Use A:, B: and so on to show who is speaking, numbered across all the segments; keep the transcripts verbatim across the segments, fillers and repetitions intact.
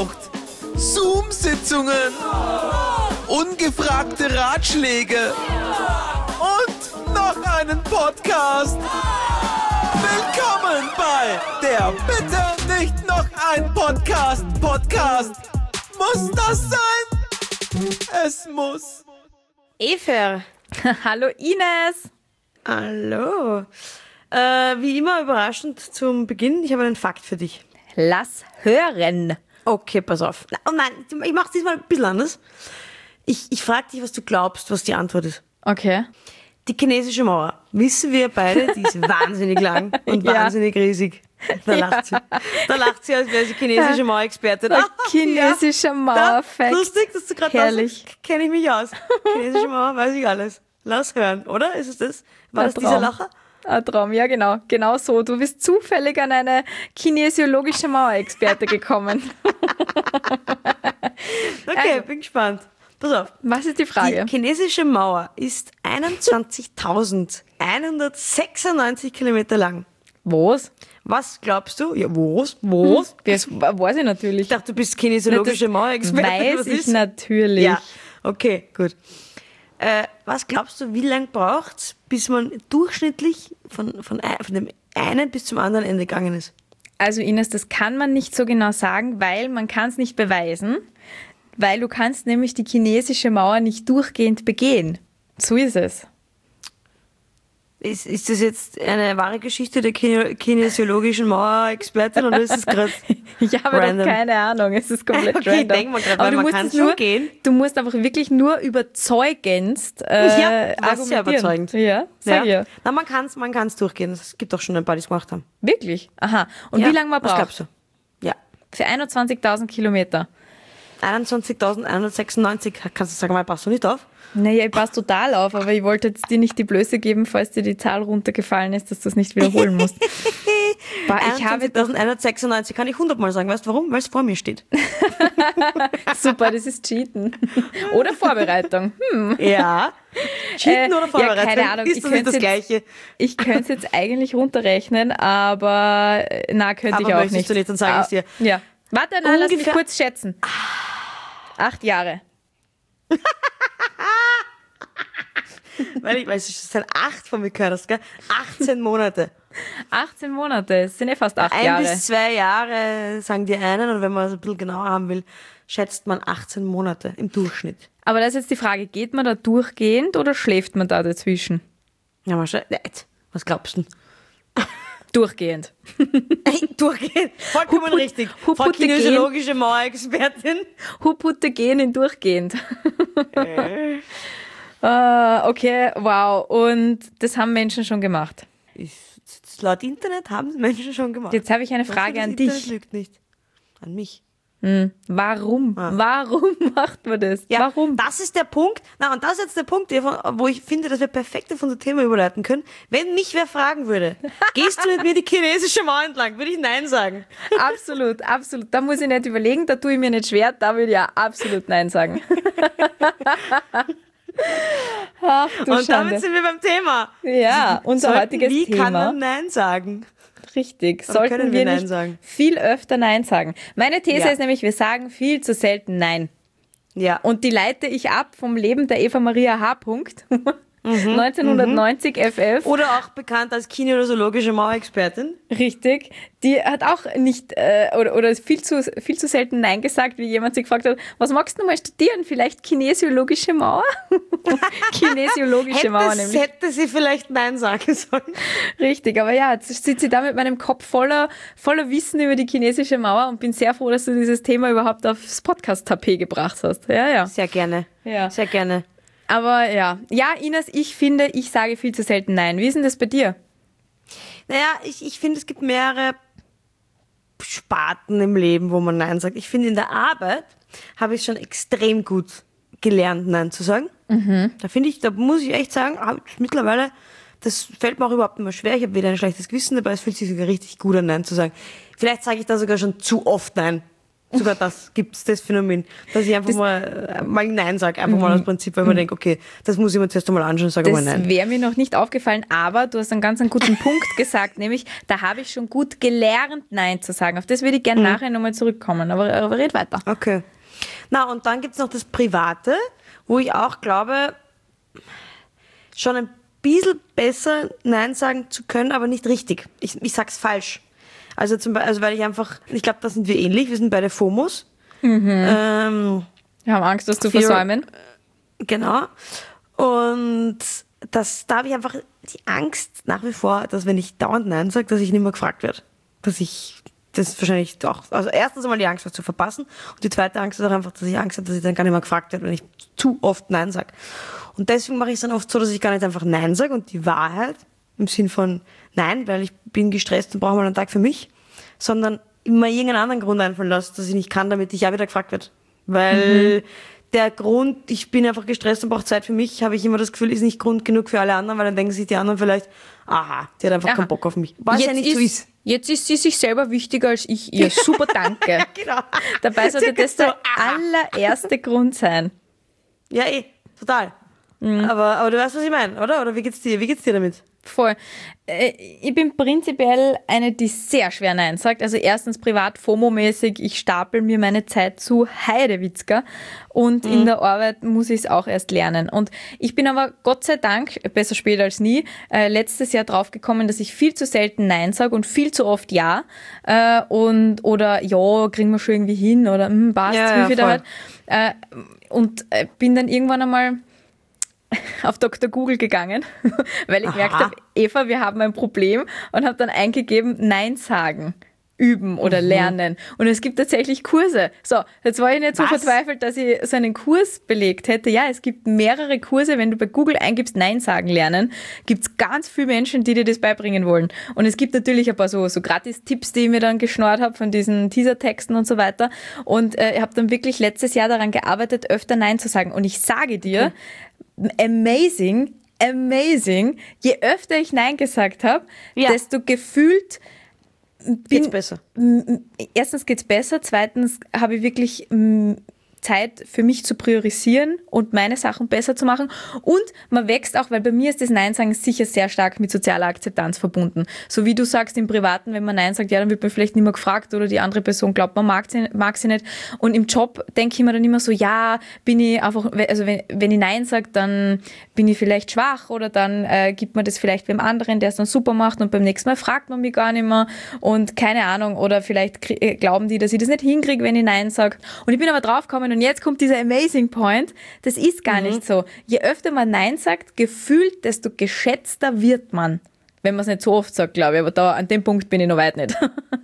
A: Eifersucht, Zoom-Sitzungen, ungefragte Ratschläge und noch einen Podcast. Willkommen bei der Bitte nicht noch ein Podcast. Podcast. Muss das sein? Es muss.
B: Eva.
C: Hallo Ines.
B: Hallo. Äh, wie immer überraschend zum Beginn, ich habe einen Fakt für dich.
C: Lass hören.
B: Okay, pass auf. Oh nein, ich mache es diesmal ein bisschen anders. Ich, ich frage dich, was du glaubst, was die Antwort ist.
C: Okay.
B: Die chinesische Mauer, wissen wir beide, die ist wahnsinnig lang und
C: Ja.
B: wahnsinnig riesig. Da
C: Ja.
B: lacht sie. Da lacht sie, als wäre sie chinesische Mauerexpertin.
C: Ein
B: Ah,
C: chinesischer
B: ja.
C: Mauerfact.
B: Da, lustig, dass du gerade
C: Herrlich.
B: kenne ich mich aus. Chinesische Mauer, weiß ich alles. Lass hören, oder? Ist es das? War
C: Ein
B: das dieser
C: Traum.
B: Lacher?
C: Ein Traum, ja genau. Genau so. Du bist zufällig an eine kinesiologische Mauerexperte gekommen.
B: Okay,
C: Also.
B: bin gespannt. Pass auf.
C: Was ist die Frage?
B: Die chinesische Mauer ist einundzwanzigtausendzweihundertsechsundneunzig Kilometer lang.
C: Was?
B: Was glaubst du? Ja, was? Was?
C: Das weiß ich natürlich.
B: Ich dachte, du bist kinesiologische Mauerexpertin.
C: Weiß
B: Was
C: ich
B: ist?
C: natürlich.
B: Ja, okay, gut. Äh, was glaubst du, wie lange braucht es, bis man durchschnittlich von, von, ein- von dem einen bis zum anderen Ende gegangen ist?
C: Also Ines, das kann man nicht so genau sagen, weil man kann es nicht beweisen, weil du kannst nämlich die chinesische Mauer nicht durchgehend begehen. So ist es.
B: Ist, ist das jetzt eine wahre Geschichte der Kine- kinesiologischen Mauerexpertin oder ist es gerade
C: Ich habe
B: random?
C: doch keine Ahnung, es ist komplett
B: Okay,
C: random.
B: denk mal grad,
C: Aber
B: weil
C: du
B: man
C: musst
B: kann
C: es
B: schon
C: nur,
B: gehen.
C: Du musst einfach wirklich nur überzeugendst äh,
B: Ja, das ist ja
C: argumentieren.
B: überzeugend.
C: Ja, sag
B: Ja.
C: ja.
B: Na, man kann es man kann's durchgehen. Es gibt doch schon ein paar, die es gemacht haben.
C: Wirklich? Aha. Und
B: Ja,
C: wie lange man
B: was
C: braucht?
B: glaubst du? Ja.
C: Für einundzwanzigtausend Kilometer.
B: einundzwanzigtausendeinhundertsechsundneunzig. Kannst du sagen, mal, passt du nicht auf?
C: Naja, ich passe total auf, aber ich wollte jetzt dir nicht die Blöße geben, falls dir die Zahl runtergefallen ist, dass du es nicht wiederholen musst. Boah, ich habe doch,
B: einundzwanzigtausendeinhundertsechsundneunzig kann ich hundertmal sagen. Weißt du warum? Weil es vor mir steht.
C: super, das ist Cheaten. Oder Vorbereitung. Hm.
B: Ja. Cheaten
C: Äh,
B: oder Vorbereitung?
C: Ja, keine Ahnung.
B: Ist
C: ich
B: das nicht das
C: könnte
B: Gleiche?
C: Jetzt, ich könnte es jetzt eigentlich runterrechnen, aber äh, na, könnte
B: Aber
C: ich auch
B: möchtest
C: nicht.
B: du nicht, dann sage ich's dir.
C: Ah, Ja. Warte, nein, lass mich
B: Ungefähr-
C: kurz schätzen. Acht Jahre.
B: Weil ich weiß, es sind acht von mir gehört hast, gell? achtzehn Monate.
C: achtzehn Monate, es sind ja fast acht
B: Ein
C: Jahre.
B: bis zwei Jahre sagen die einen und wenn man es ein bisschen genauer haben will, schätzt man achtzehn Monate im Durchschnitt.
C: Aber das ist jetzt die Frage, geht man da durchgehend oder schläft man da dazwischen?
B: Ja, mal schauen. Nicht. Was glaubst du?
C: Durchgehend.
B: Hey, durchgehen. Vollkommen
C: Huput-
B: richtig.
C: Huputte
B: Frau kinesiologische Mauerexpertin.
C: Huputte gehen in durchgehend. Ah, okay, wow. Und das haben Menschen schon gemacht.
B: Ist, laut Internet haben es Menschen schon gemacht.
C: Jetzt habe ich eine
B: Weißt du,
C: Frage
B: das
C: an
B: Internet
C: dich.
B: lügt nicht. An mich.
C: Warum?
B: Ah.
C: Warum macht man das?
B: Ja,
C: Warum?
B: das ist der Punkt. Na, und das ist jetzt der Punkt, Eva, wo ich finde, dass wir perfekt auf unser Thema überleiten können. Wenn mich wer fragen würde, gehst du mit mir die chinesische Mauer entlang, würde ich Nein sagen.
C: Absolut, absolut. Da muss ich nicht überlegen, da tue ich mir nicht schwer, da würde ich ja absolut Nein sagen. Ach, du
B: Und
C: Schande.
B: damit sind wir beim Thema.
C: Ja, unser
B: Sollten-
C: heutiges
B: Wie
C: Thema.
B: kann man Nein sagen?
C: Richtig,
B: Oder
C: sollten
B: können
C: wir,
B: wir Nein
C: nicht
B: sagen?
C: viel öfter Nein sagen. Meine These
B: Ja.
C: ist nämlich, wir sagen viel zu selten Nein.
B: Ja.
C: Und die leite ich ab vom Leben der Eva Maria H. neunzehnhundertneunzig F F.
B: Oder auch bekannt als kinesiologische Mauerexpertin.
C: Richtig. Die hat auch nicht äh, oder, oder viel, zu, viel zu selten Nein gesagt, wie jemand sie gefragt hat, was magst du mal studieren? Vielleicht kinesiologische Mauer? kinesiologische Mauer
B: Hätte,
C: nämlich.
B: hätte sie vielleicht Nein sagen sollen.
C: Richtig, aber ja, jetzt sitze ich da mit meinem Kopf voller, voller Wissen über die chinesische Mauer und bin sehr froh, dass du dieses Thema überhaupt aufs Podcast-Tapet gebracht hast. Ja, ja.
B: Sehr gerne.
C: Ja.
B: Sehr gerne.
C: Aber ja, ja, Ines, ich finde, ich sage viel zu selten Nein. Wie ist denn das bei dir?
B: Naja, ich, ich finde, es gibt mehrere Sparten im Leben, wo man Nein sagt. Ich finde, in der Arbeit habe ich schon extrem gut gelernt, Nein zu sagen. Da finde ich, da muss ich echt sagen, hab ich mittlerweile, das fällt mir auch überhaupt nicht mehr schwer. Ich habe weder ein schlechtes Gewissen dabei, es fühlt sich sogar richtig gut an, Nein zu sagen. Vielleicht sage ich da sogar schon zu oft Nein. sogar das gibt's, das Phänomen, dass ich einfach das mal, mal Nein sage, einfach mal aus Prinzip, weil ich mir denke, okay, das muss ich mir zuerst einmal anschauen, sage mal Nein.
C: Das wäre mir noch nicht aufgefallen, aber du hast einen ganz einen guten Punkt gesagt, nämlich, da habe ich schon gut gelernt, Nein zu sagen. Auf das würde ich gerne mhm. nachher nochmal zurückkommen, aber, aber red weiter.
B: Okay. Na, und dann gibt's noch das Private, wo ich auch glaube, schon ein bisschen besser Nein sagen zu können, aber nicht richtig. Ich, ich sag's falsch. Also zum Beispiel, also weil ich einfach, ich glaube, da sind wir ähnlich, wir sind beide FOMOs.
C: Mhm.
B: Ähm,
C: wir haben Angst, das zu versäumen.
B: Genau. Und das, da habe ich einfach die Angst nach wie vor, dass wenn ich dauernd Nein sage, dass ich nicht mehr gefragt werde. Dass ich das wahrscheinlich auch, also erstens einmal die Angst, was zu verpassen, und die zweite Angst ist auch einfach, dass ich Angst habe, dass ich dann gar nicht mehr gefragt werde, wenn ich zu oft Nein sage. Und deswegen mache ich es dann oft so, dass ich gar nicht einfach Nein sage und die Wahrheit im Sinn von Nein, weil ich bin gestresst und brauche mal einen Tag für mich, sondern immer irgendeinen anderen Grund einfallen lasse, dass ich nicht kann, damit ich ja wieder gefragt werde. Weil mhm. der Grund, ich bin einfach gestresst und brauche Zeit für mich, habe ich immer das Gefühl, ist nicht Grund genug für alle anderen, weil dann denken sich die anderen vielleicht, aha, die hat einfach aha. keinen Bock auf mich. Was
C: jetzt
B: ja nicht
C: ist,
B: so ist.
C: Jetzt ist sie sich selber wichtiger als ich ihr. Super, danke.
B: Genau.
C: Dabei sollte das der allererste Grund sein.
B: Ja, eh, total. Mhm. Aber, aber du weißt, was ich meine, oder? Oder wie geht's dir? Wie geht's dir damit?
C: Voll. Ich bin prinzipiell eine, die sehr schwer Nein sagt. Also erstens privat FOMO-mäßig, ich stapel mir meine Zeit zu Heidewitzka und mhm. in der Arbeit muss ich es auch erst lernen. Und ich bin aber Gott sei Dank, besser spät als nie, äh, letztes Jahr draufgekommen, dass ich viel zu selten Nein sage und viel zu oft Ja. Äh, und oder ja, kriegen wir schon irgendwie hin oder hm, passt,
B: ja,
C: wie
B: ja,
C: viel da halt. Äh, und äh, bin dann irgendwann einmal auf Doktor Google gegangen, weil ich Aha. gemerkt habe, Eva, wir haben ein Problem, und habe dann eingegeben, Nein sagen, üben oder mhm. lernen. Und es gibt tatsächlich Kurse. So, jetzt war ich nicht so Was? verzweifelt, dass ich so einen Kurs belegt hätte. Ja, es gibt mehrere Kurse, wenn du bei Google eingibst, Nein sagen lernen, gibt es ganz viele Menschen, die dir das beibringen wollen. Und es gibt natürlich ein paar so, so Gratis-Tipps, die ich mir dann geschnort habe von diesen Teaser-Texten und so weiter. Und äh, ich habe dann wirklich letztes Jahr daran gearbeitet, öfter Nein zu sagen. Und ich sage dir, okay. amazing, amazing, je öfter ich Nein gesagt habe, ja. desto gefühlt bin,
B: geht's besser.
C: Erstens geht's besser, zweitens habe ich wirklich m, Zeit für mich zu priorisieren und meine Sachen besser zu machen, und man wächst auch, weil bei mir ist das Nein sagen sicher sehr stark mit sozialer Akzeptanz verbunden. So wie du sagst im Privaten, wenn man Nein sagt, ja, dann wird man vielleicht nicht mehr gefragt oder die andere Person glaubt, man mag sie, mag sie nicht, und im Job denke ich mir dann immer so, ja, bin ich einfach, also wenn, wenn ich Nein sage, dann bin ich vielleicht schwach oder dann äh, gibt man das vielleicht beim anderen, der es dann super macht, und beim nächsten Mal fragt man mich gar nicht mehr und keine Ahnung, oder vielleicht krieg, glauben die, dass ich das nicht hinkriege, wenn ich Nein sage, und ich bin aber draufgekommen. Und jetzt kommt dieser Amazing Point, das ist gar mhm. nicht so. Je öfter man Nein sagt, gefühlt, desto geschätzter wird man. Wenn man es nicht so oft sagt, glaube ich, aber da an dem Punkt bin ich noch weit nicht.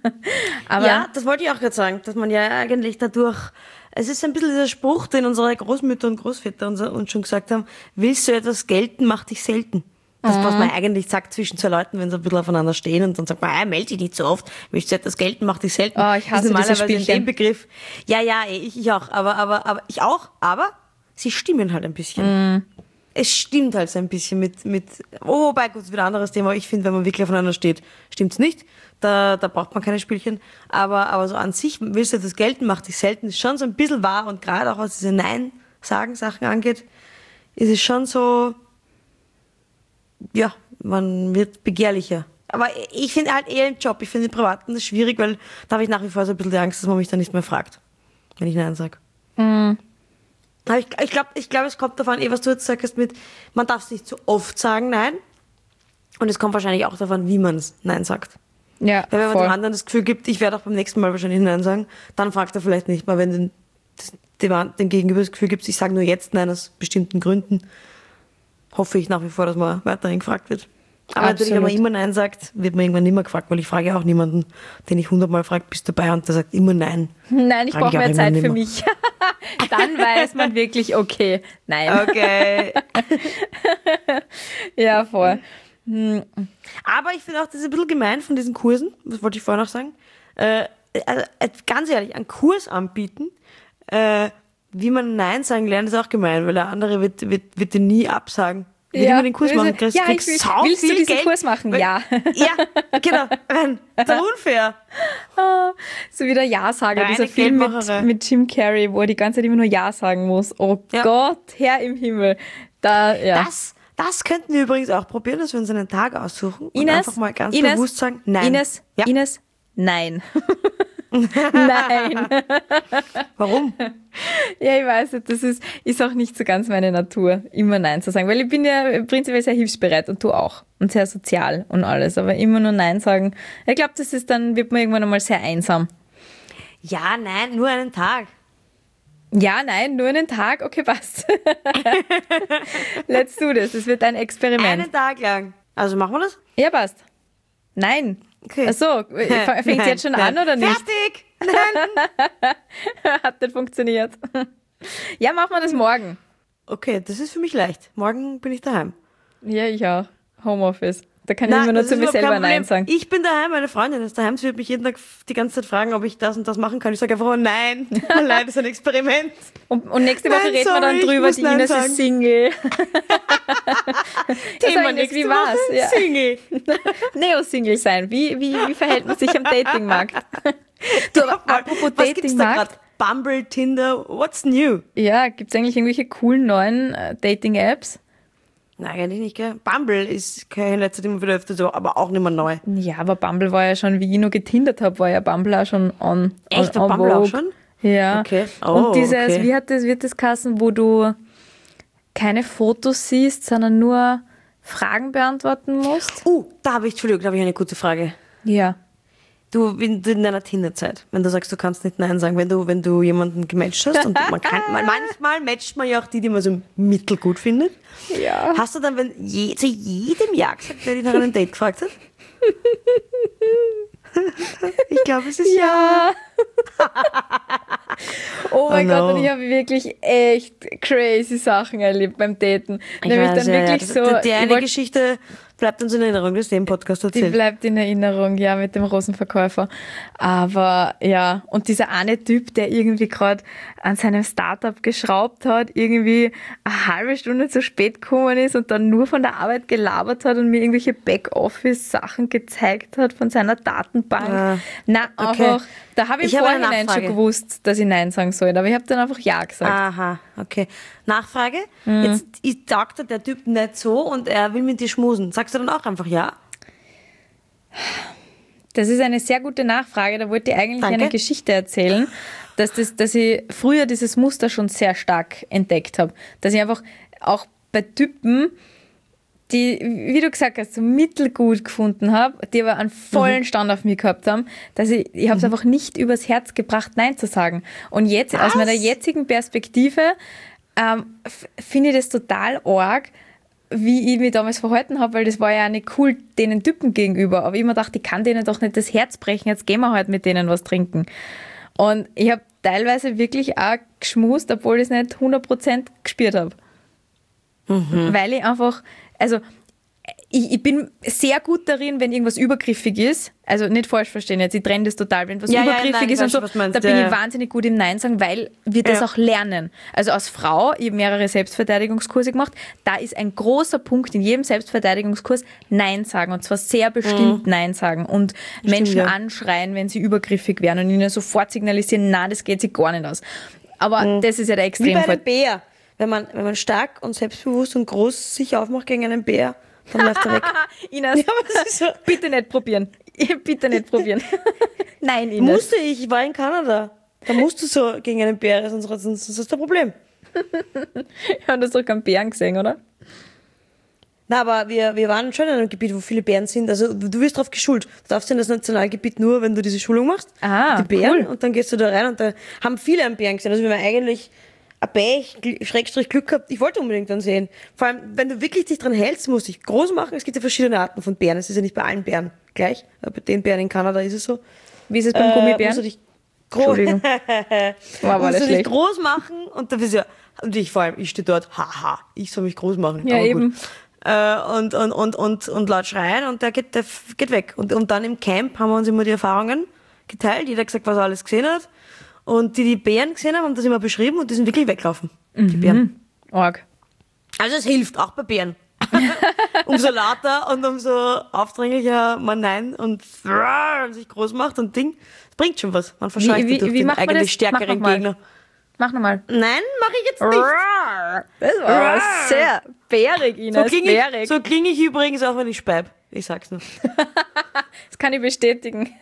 C: Aber
B: ja, das wollte ich auch gerade sagen, dass man ja eigentlich dadurch, es ist ein bisschen dieser Spruch, den unsere Großmütter und Großväter uns, uns schon gesagt haben, willst du etwas gelten, mach dich selten. Das, was man eigentlich sagt zwischen zwei Leuten, wenn sie ein bisschen aufeinander stehen, und dann sagt man, ah, melde dich nicht so oft, willst du etwas gelten, mach dich selten.
C: Oh, ich hasse diese
B: normalerweise
C: Spielchen.
B: in dem Begriff. Ja, ja, ich, ich auch, aber, aber, aber, ich auch, aber sie stimmen halt ein bisschen. Mm. Es stimmt halt so ein bisschen mit, mit, oh, wobei, gut, das ist wieder ein anderes Thema. Ich finde, wenn man wirklich aufeinander steht, stimmt's nicht. Da, da braucht man keine Spielchen. Aber, aber so an sich, willst du etwas gelten, mach dich selten, ist schon so ein bisschen wahr, und gerade auch was diese Nein-Sagen-Sachen angeht, ist es schon so, ja, man wird begehrlicher. Aber ich finde halt eher im Job, ich finde im Privaten das schwierig, weil da habe ich nach wie vor so ein bisschen die Angst, dass man mich dann nicht mehr fragt, wenn ich Nein sage.
C: Mhm.
B: Ich, ich glaube, ich glaub, es kommt davon, eh, was du jetzt sagst, mit, man darf es nicht zu oft sagen, Nein. Und es kommt wahrscheinlich auch davon, wie man es Nein sagt.
C: Ja,
B: weil wenn man
C: voll.
B: dem anderen das Gefühl gibt, ich werde auch beim nächsten Mal wahrscheinlich Nein sagen, dann fragt er vielleicht nicht mal, wenn den, dem, dem Gegenüber das Gefühl gibt, ich sage nur jetzt Nein aus bestimmten Gründen, hoffe ich nach wie vor, dass man weiterhin gefragt wird. Aber
C: Absolut.
B: Natürlich, wenn man immer Nein sagt, wird man irgendwann nicht mehr gefragt, weil ich frage auch niemanden, den ich hundertmal frage, bist du dabei, und der sagt immer Nein.
C: Nein, ich brauche mehr Zeit für
B: mehr.
C: mich. Dann weiß man wirklich, okay, nein.
B: Okay.
C: Ja, voll. Hm.
B: Aber ich finde auch, das ist ein bisschen gemein von diesen Kursen, das wollte ich vorher noch sagen, äh, also, ganz ehrlich, einen Kurs anbieten, äh, wie man Nein sagen lernt, ist auch gemein, weil der andere wird, wird, wird dir nie absagen. Will
C: ja,
B: ich den Kurs machen? Kriegst,
C: ja,
B: kriegst
C: ich will,
B: sau
C: willst
B: viel
C: du diesen
B: Geld,
C: Kurs machen?
B: weil,
C: Ja.
B: Ja, genau. Das ist unfair.
C: Oh, So wie der Ja-Sager,
B: Reine
C: dieser Film mit,
B: Geldmacherei.
C: mit Jim Carrey, wo er die ganze Zeit immer nur Ja sagen muss. Oh
B: Ja.
C: Gott, Herr im Himmel. Da, ja.
B: Das, das könnten wir übrigens auch probieren, dass wir uns einen Tag aussuchen und
C: Ines,
B: einfach mal ganz
C: Ines,
B: bewusst sagen, nein.
C: Ines,
B: Ja.
C: Ines, nein. Nein.
B: Warum?
C: Ja, ich weiß nicht, das ist, ist auch nicht so ganz meine Natur, immer Nein zu sagen. Weil ich bin ja prinzipiell sehr hilfsbereit und du auch. Und sehr sozial und alles. Aber immer nur Nein sagen. Ich glaube, das ist dann, wird man irgendwann einmal sehr einsam.
B: Ja, nein, nur einen Tag.
C: Ja, nein, nur einen Tag, okay, passt. Let's do this, das wird ein Experiment.
B: Einen Tag lang. Also machen wir das?
C: Ja, passt. Nein.
B: Okay.
C: Achso, fängt
B: Nein,
C: jetzt schon
B: nein.
C: an oder nicht?
B: Fertig! Nein!
C: Hat nicht funktioniert. Ja, machen wir das morgen.
B: Okay, das ist für mich leicht. Morgen bin ich daheim.
C: Ja, ich auch. Homeoffice. Da kann ich immer nur
B: das
C: zu
B: ist
C: mir
B: überhaupt
C: selber
B: kein
C: Nein
B: Problem.
C: sagen.
B: Ich bin daheim, meine Freundin ist daheim. Sie wird mich jeden Tag die ganze Zeit fragen, ob ich das und das machen kann. Ich sage einfach immer nein. Tut mir leid, das ist ein Experiment.
C: Und, und nächste Woche
B: Nein,
C: reden wir
B: sorry,
C: dann
B: ich
C: drüber,
B: muss
C: die
B: Nein
C: Ines
B: sagen.
C: ist Single.
B: Thema
C: Ines,
B: nächste
C: wie war's?
B: Woche,
C: Ja.
B: Single.
C: Neo-Single sein. Wie, wie, wie verhält man sich am Datingmarkt? Du, aber apropos
B: Was gibt's da
C: Datingmarkt.
B: gerade? Bumble, Tinder, what's new?
C: Ja, gibt es eigentlich irgendwelche coolen neuen äh, Dating-Apps?
B: Nein, eigentlich nicht, gell? Bumble ist kein letzter immer wieder öfter so, aber auch nicht mehr neu.
C: Ja, aber Bumble war ja schon, wie ich noch getindert habe, war ja Bumble auch schon on.
B: Echt?
C: on,
B: War
C: on
B: Bumble auch
C: Vogue.
B: schon?
C: Ja.
B: Okay. Oh,
C: Und dieses,
B: okay.
C: wie hat das, wird das heißen, wo du keine Fotos siehst, sondern nur Fragen beantworten musst?
B: Uh, da habe ich, Entschuldigung, da habe ich eine gute Frage.
C: Ja.
B: Du in, in deiner Tinderzeit, wenn du sagst, du kannst nicht Nein sagen, wenn du, wenn du jemanden gematcht hast und man kann, man, manchmal matcht man ja auch die, die man so mittelgut findet.
C: Ja.
B: Hast du dann wenn je, zu jedem Ja gesagt, der dich nach einem Date gefragt hat? Ich glaube, es ist ja.
C: Oh mein
B: Oh no.
C: Gott, und ich habe wirklich echt crazy Sachen erlebt beim Daten. Nämlich
B: weiß,
C: dann
B: ja, ja.
C: wirklich
B: Das-
C: so.
B: Die
C: ich
B: eine
C: wollt-
B: Geschichte bleibt uns in Erinnerung, das ist dem Podcast
C: Die
B: erzählt.
C: bleibt in Erinnerung, ja, mit dem Rosenverkäufer. Aber ja, und dieser eine Typ, der irgendwie gerade an seinem Startup geschraubt hat, irgendwie eine halbe Stunde zu spät gekommen ist und dann nur von der Arbeit gelabert hat und mir irgendwelche Backoffice-Sachen gezeigt hat von seiner Datenbank.
B: Ah,
C: Na,
B: okay.
C: einfach, da habe ich
B: Ich
C: im
B: habe eine
C: Vorhinein schon
B: Nachfrage.
C: gewusst, dass ich Nein sagen soll, aber ich habe dann einfach Ja gesagt.
B: Aha, okay. Nachfrage?
C: Mhm.
B: Jetzt ist- sagt er der Typ nicht so und er will mit dir schmusen. Sagst du dann auch einfach ja?
C: Das ist eine sehr gute Nachfrage. Da wollte ich eigentlich
B: Danke.
C: eine Geschichte erzählen, dass, das, dass ich früher dieses Muster schon sehr stark entdeckt habe. Dass ich einfach auch bei Typen, die, wie du gesagt hast, so mittelgut gefunden habe, die aber einen vollen Stand auf mich gehabt haben, dass ich, ich habe es einfach nicht übers Herz gebracht, Nein zu sagen. Und jetzt, aus
B: Was?
C: meiner jetzigen Perspektive, ähm, f- finde ich das total arg, wie ich mich damals verhalten habe, weil das war ja auch nicht cool denen Typen gegenüber. Aber ich mir dachte, ich kann denen doch nicht das Herz brechen, jetzt gehen wir halt mit denen was trinken. Und ich habe teilweise wirklich auch geschmust, obwohl ich es nicht hundert Prozent gespürt habe. Weil ich einfach, also ich, ich bin sehr gut darin, wenn irgendwas übergriffig ist. Also nicht falsch verstehen jetzt, ich trenne das total. Wenn was
B: Ja, ja,
C: übergriffig
B: nein, ich
C: ist und
B: weiß
C: so,
B: schon, was du meinst,
C: da bin
B: ja,
C: ich
B: ja.
C: wahnsinnig gut im Nein sagen, weil wir das
B: Ja.
C: auch lernen. Also als Frau, ich habe mehrere Selbstverteidigungskurse gemacht, da ist ein großer Punkt in jedem Selbstverteidigungskurs Nein sagen und zwar sehr bestimmt Nein sagen und Menschen
B: ja.
C: anschreien, wenn sie übergriffig werden und ihnen sofort signalisieren, na, das geht sich gar nicht aus. Aber das ist ja der
B: Wie bei
C: Extremfall.
B: einem Bär. Wenn man, wenn man stark und selbstbewusst und groß sich aufmacht gegen einen Bär, dann läuft er weg.
C: Ines,
B: Ja, aber das ist so.
C: bitte nicht probieren. Bitte nicht probieren. Nein, Ines.
B: Musste ich, ich war in Kanada. Da musst du so gegen einen Bär, sonst, sonst sonst ist das Problem.
C: Wir haben das doch keinen Bären gesehen, oder?
B: Na, aber wir, wir waren schon in einem Gebiet, wo viele Bären sind. Also du wirst drauf geschult. Du darfst in das Nationalgebiet nur, wenn du diese Schulung machst.
C: Ah,
B: die Bären.
C: cool.
B: Und dann gehst du da rein und da haben viele einen Bären gesehen. Also wir haben eigentlich ein Pech, Gl- Schrägstrich Glück gehabt. Ich wollte unbedingt dann sehen. Vor allem, wenn du wirklich dich dran hältst, musst du dich groß machen. Es gibt ja verschiedene Arten von Bären. Es ist ja nicht bei allen Bären gleich. Aber bei den Bären in Kanada ist es so.
C: Wie ist es beim
B: Äh,
C: Gummibären?
B: musst du dich groß,
C: Entschuldigung. War aber
B: musst
C: alles
B: du dich
C: schlecht.
B: groß machen und dann bist ja, und ich vor allem, ich stehe dort, haha, ich soll mich groß machen.
C: Ja,
B: aber
C: eben.
B: Gut. Äh, und, und, und, und, und laut schreien und der geht, der f- geht weg. Und, und dann im Camp haben wir uns immer die Erfahrungen geteilt. Jeder hat gesagt, was er alles gesehen hat. Und die, die Bären gesehen haben, haben das immer beschrieben und die sind wirklich weglaufen. Die Bären.
C: Org.
B: Also es hilft, auch bei Bären. umso lauter und umso aufdringlicher man Nein und sich groß macht und Ding. Das bringt schon was. Man verscheucht
C: Wie- wie-
B: durch
C: wie
B: den
C: macht man
B: eigentlich
C: das?
B: stärkeren
C: Mach noch mal.
B: Gegner.
C: Mach nochmal.
B: Nein, mache ich jetzt nicht.
C: Das war sehr bärig,
B: So
C: Ines,
B: klinge
C: bärig.
B: ich, so kling ich übrigens auch, wenn ich speib. Ich sag's nur.
C: Das kann ich bestätigen.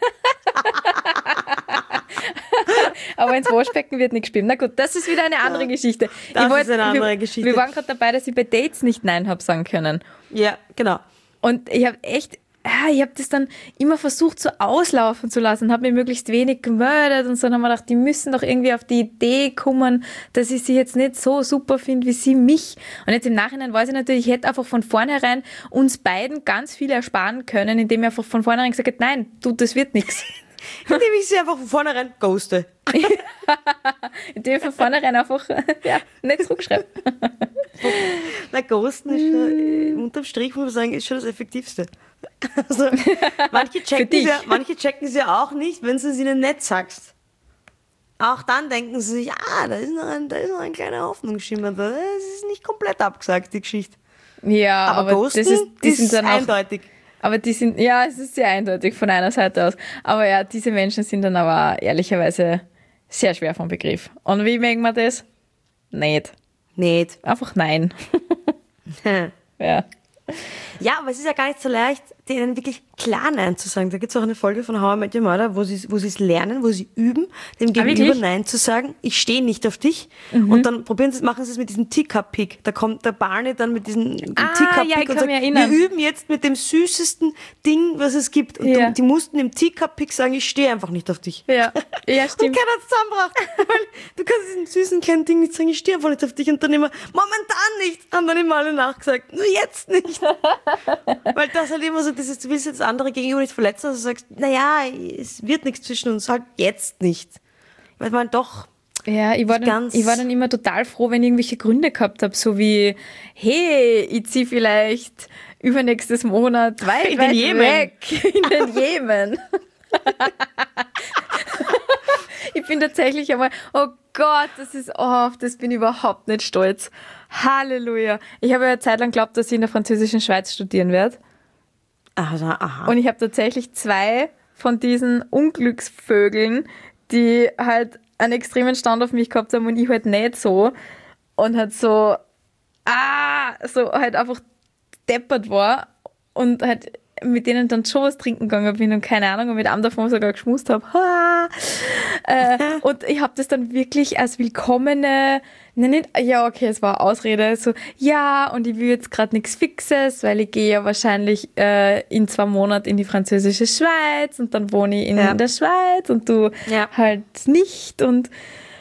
C: Aber ins Waschbecken wird nicht gespielt. Na gut, das ist wieder eine andere Geschichte.
B: Das
C: ich wollt-
B: ist eine andere
C: wir,
B: Geschichte.
C: Wir waren gerade dabei, dass ich bei Dates nicht Nein habe sagen können.
B: Ja, genau.
C: Und ich habe echt, ja, ich habe das dann immer versucht, so auslaufen zu lassen, habe mir möglichst wenig gemeldet und so. Dann haben wir gedacht, die müssen doch irgendwie auf die Idee kommen, dass ich sie jetzt nicht so super finde, wie sie mich. Und jetzt im Nachhinein weiß ich natürlich, ich hätte einfach von vornherein uns beiden ganz viel ersparen können, indem ich einfach von vornherein gesagt hätte, nein, du, das wird nichts.
B: Indem ich sie einfach von vornherein ghoste.
C: Indem ich von vornherein einfach ja, nicht zurückschreibe.
B: Na, ghosten ist schon, äh, unterm Strich muss man sagen, ist schon das Effektivste. Also, manche checken
C: dich.
B: ja, manche checken es ja auch nicht, wenn du es ihnen nicht sagst. Auch dann denken sie sich, ah, da ist noch ein, da ist noch ein kleiner Hoffnungsschimmer da. Das ist nicht komplett abgesagt, die Geschichte.
C: Ja,
B: Aber,
C: aber,
B: ghosten
C: das ist, die sind
B: ist
C: dann auch,
B: eindeutig.
C: aber die sind, ja, es ist sehr eindeutig von einer Seite aus. Aber ja, diese Menschen sind dann aber ehrlicherweise sehr schwer vom Begriff. Und wie merkt man das? Nicht.
B: Nicht.
C: Einfach nein. Ja.
B: Ja, aber es ist ja gar nicht so leicht, denen wirklich klar Nein zu sagen. Da gibt es auch eine Folge von How I Met Your Mother, wo sie wo sie es lernen, wo sie üben, dem Gegenüber
C: wirklich?
B: Nein zu sagen. Ich stehe nicht auf dich. Und dann probieren sie, machen sie es mit diesem Teacup-Pick. Da kommt der Barney dann mit diesem
C: Ah,
B: Teacup-Pick
C: ja, ich
B: und
C: kann
B: sagt,
C: mich erinnern.
B: wir üben jetzt mit dem süßesten Ding, was es gibt. Und
C: Ja.
B: du, die mussten im Teacup-Pick sagen, ich stehe einfach nicht auf dich.
C: Ja, ja,
B: Und
C: stimmt.
B: keiner hat es zusammengebracht. Weil du kannst diesem süßen kleinen Ding nicht sagen, ich stehe einfach nicht auf dich. Und dann immer, momentan nicht, haben dann immer alle nachgesagt, nur jetzt nicht. Weil das halt immer so, das ist, du willst jetzt das andere gegenüber nicht verletzen, also du sagst, naja, es wird nichts zwischen uns, halt jetzt nicht. Weil man doch,
C: Ja, ich war, dann,
B: ganz-
C: ich war dann immer total froh, wenn ich irgendwelche Gründe gehabt habe, so wie, hey, ich ziehe vielleicht übernächstes Monat weit,
B: In den
C: weit
B: Jemen.
C: weg in den Jemen. Ich bin tatsächlich einmal, oh Gott, das ist, oh, auf das bin ich überhaupt nicht stolz. Halleluja. Ich habe ja eine Zeit lang geglaubt, dass ich in der französischen Schweiz studieren werde.
B: also, aha.
C: Und ich habe tatsächlich zwei von diesen Unglücksvögeln, die halt einen extremen Stand auf mich gehabt haben und ich halt nicht so. Und halt so, ah, so halt einfach deppert war und halt mit denen dann schon was trinken gegangen bin und keine Ahnung, und mit einem davon sogar geschmust habe. Ha! Äh, und ich habe das dann wirklich als willkommene, nein, nicht, ja, okay, es war eine Ausrede, so, ja, und ich will jetzt gerade nichts Fixes, weil ich gehe ja wahrscheinlich äh, in zwei Monaten in die französische Schweiz und dann wohne ich in
B: Ja.
C: der Schweiz und du
B: Ja.
C: halt nicht und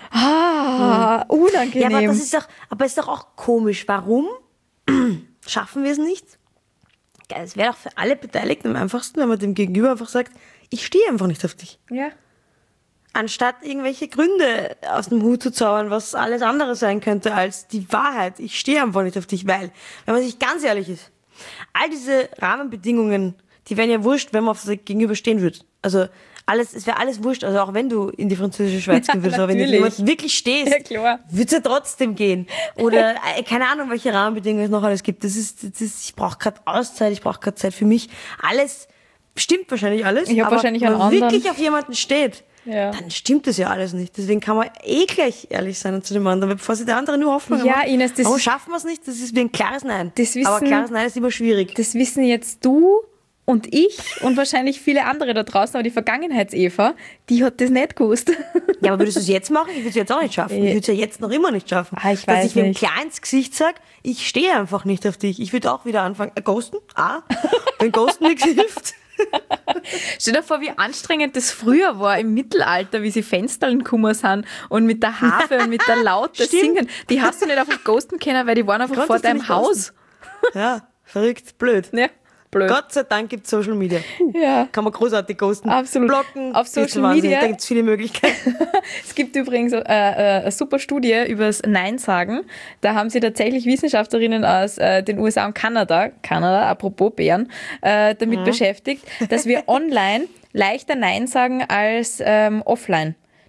C: ah, unangenehm.
B: Ja, aber das ist doch, aber ist doch auch komisch. Warum schaffen wir es nicht? Geil, es wäre doch für alle Beteiligten am einfachsten, wenn man dem Gegenüber einfach sagt, ich stehe einfach nicht auf dich.
C: ja.
B: Anstatt irgendwelche Gründe aus dem Hut zu zaubern, was alles andere sein könnte als die Wahrheit. Ich stehe einfach nicht auf dich, weil, wenn man sich ganz ehrlich ist, all diese Rahmenbedingungen, die wären ja wurscht, wenn man auf das Gegenüber stehen würde. Also alles, es wäre alles wurscht, also auch wenn du in die französische Schweiz gehen würdest, aber wenn du
C: natürlich.
B: jemand wirklich stehst,
C: Ja, klar.
B: würde es ja trotzdem gehen. Oder äh, keine Ahnung, welche Rahmenbedingungen es noch alles gibt. Das ist, das ist ich brauche gerade Auszeit, ich brauche gerade Zeit für mich. Alles stimmt wahrscheinlich alles,
C: Ich hab
B: aber
C: wahrscheinlich
B: wenn
C: einen
B: man
C: anderen.
B: wirklich auf jemanden steht,
C: Ja.
B: dann stimmt das ja alles nicht. Deswegen kann man eh gleich ehrlich sein zu dem anderen, bevor sich der andere nur Hoffnung
C: Ja,
B: macht.
C: Ines, das
B: Warum
C: ist-
B: schaffen wir es nicht? Das ist wie ein klares Nein.
C: Das wissen-
B: aber ein klares Nein ist immer schwierig.
C: Das wissen jetzt du und ich und wahrscheinlich viele andere da draußen, aber die Vergangenheits-Eva, die hat das nicht gewusst.
B: Ja, aber würdest du es jetzt machen? Ich würde es jetzt auch nicht schaffen. Ich würde es ja jetzt noch immer nicht schaffen.
C: Ah, ich
B: Dass
C: weiß
B: ich wem
C: nicht.
B: klar ins Gesicht sage, ich stehe einfach nicht auf dich. Ich würde auch wieder anfangen. Äh, ghosten? Ah, wenn Ghosten nichts hilft.
C: Stell dir vor, wie anstrengend das früher war im Mittelalter, wie sie Fensterln gekommen sind und mit der Harfe und mit der Laute
B: Stimmt.
C: singen. Die hast du nicht einfach ghosten können, weil die waren einfach
B: Konntest
C: vor
B: du
C: deinem
B: nicht
C: Haus.
B: Ja, verrückt, blöd.
C: Ja, blöd.
B: Gott sei Dank gibt es Social Media.
C: Ja.
B: Kann man großartig ghosten.
C: Absolut.
B: Blocken.
C: Auf Social
B: bisschen Wahnsinn.
C: Media-
B: Da gibt es viele Möglichkeiten.
C: Es gibt übrigens äh, äh, eine super Studie über das Nein sagen. Da haben sie tatsächlich Wissenschaftlerinnen aus äh, den U S A und Kanada, Kanada, apropos Bären, äh,
B: Mhm.
C: damit beschäftigt, dass wir online leichter Nein sagen als ähm, offline.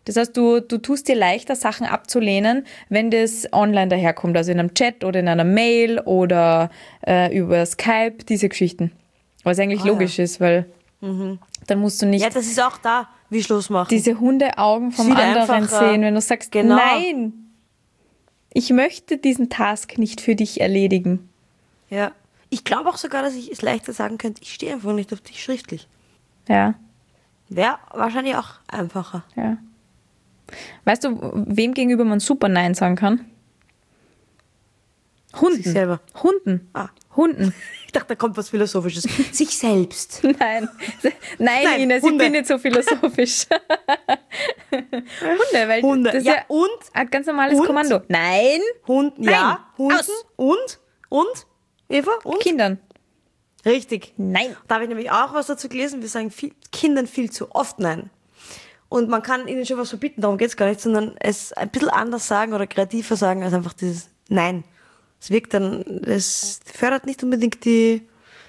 C: Das heißt, du, du tust dir leichter, Sachen abzulehnen, wenn das online daherkommt, also in einem Chat oder in einer Mail oder äh, über Skype, diese Geschichten. Was eigentlich
B: Ah,
C: logisch
B: ja.
C: ist, weil dann musst du nicht
B: Ja, das ist auch da, wie Schluss machen.
C: diese Hundeaugen vom
B: Viel
C: anderen
B: einfacher.
C: sehen, wenn du sagst,
B: Genau.
C: nein, ich möchte diesen Task nicht für dich erledigen.
B: Ja. Ich glaube auch sogar, dass ich es leichter sagen könnte, ich stehe einfach nicht auf dich schriftlich.
C: Ja,
B: Wäre wahrscheinlich auch einfacher.
C: ja. Weißt du, wem gegenüber man super Nein sagen kann? Hunden.
B: Sich selber.
C: Hunden.
B: Ah.
C: Hunden.
B: Ich dachte, da kommt was Philosophisches. Sich selbst.
C: Nein. Nein,
B: Nein,
C: Ines,
B: Hunde.
C: ich bin nicht so philosophisch. Hunde, weil
B: Hunde.
C: das ist
B: Ja,
C: ja
B: und?
C: ein ganz normales
B: Und?
C: Kommando. Nein.
B: Hunden,
C: Nein.
B: ja. Hunden.
C: Aus.
B: Und? Und? Eva? Und?
C: Kindern.
B: Richtig.
C: Nein.
B: Da habe ich nämlich auch was dazu gelesen. Wir sagen viel, Kindern viel zu oft Nein. Und man kann ihnen schon was verbieten, darum geht es gar nicht, sondern es ein bisschen anders sagen oder kreativer sagen als einfach dieses Nein. Es wirkt dann, es fördert nicht unbedingt die,